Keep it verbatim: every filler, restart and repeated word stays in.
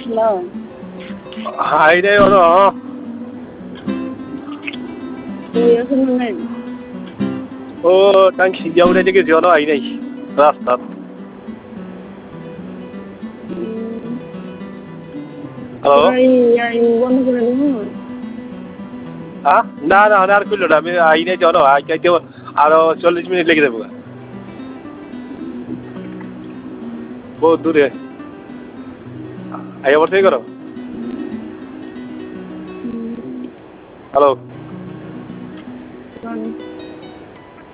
hello hi রে ওরা তুই এখন নাই ও টাঙ্কি যাওয়া থেকে জল আই নাই রাস্তা হ্যালো বন্ধ করে দেবো হ্যাঁ না না আর করলো না আমি আই নাই জল আই চাইতে আরো চল্লিশ মিনিট লেগে দেবো বহুত দূরে আই আবার থেকে করো হ্যালো